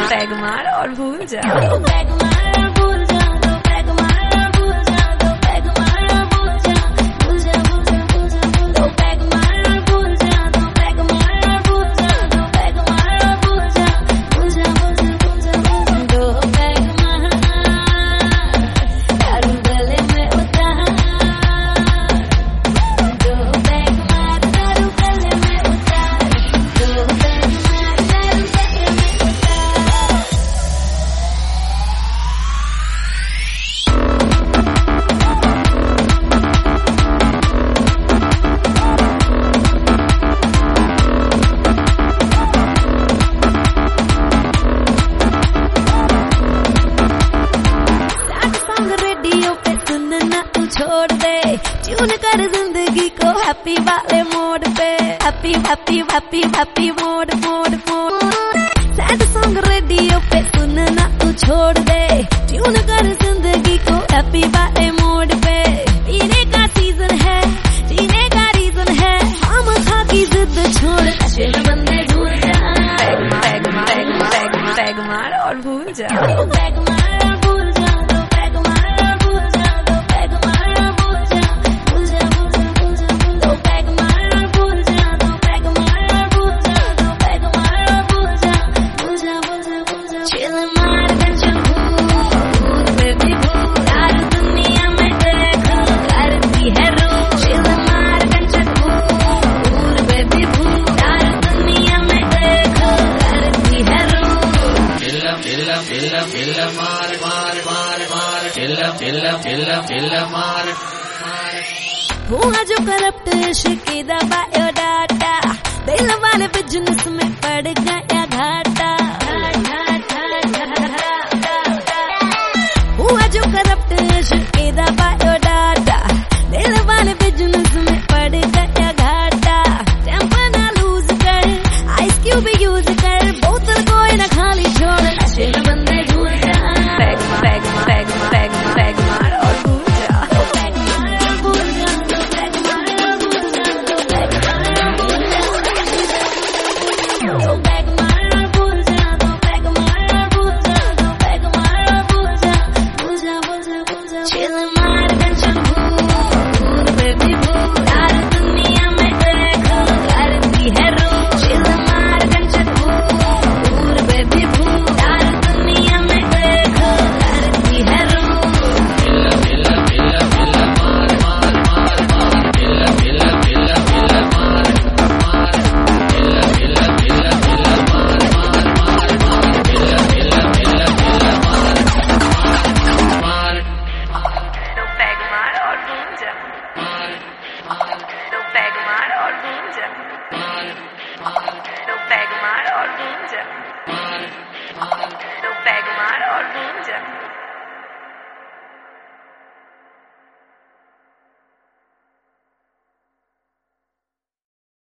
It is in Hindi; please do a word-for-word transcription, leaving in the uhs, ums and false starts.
पैग मार और भूल जा। छोड़ दे ट्यून कर जिंदगी को हैप्पी वाले मोड पे, happy happy happy happy mode mode mode. Sad song radio पे सुनना तू छोड़ दे, ट्यून कर जिंदगी को हैप्पी वाले मोड पे। पीने का सीजन है, जीने का रीजन है, हम खा की जिद छोड़ नशे में बंदे भूल जा। पैग मार पैग मार पैग मार पैग मार और भूल जा। पैग मार हुआ जो करप्ट इश्क की बायोडाटा, दिल वाले बिजनेस में पड़ गए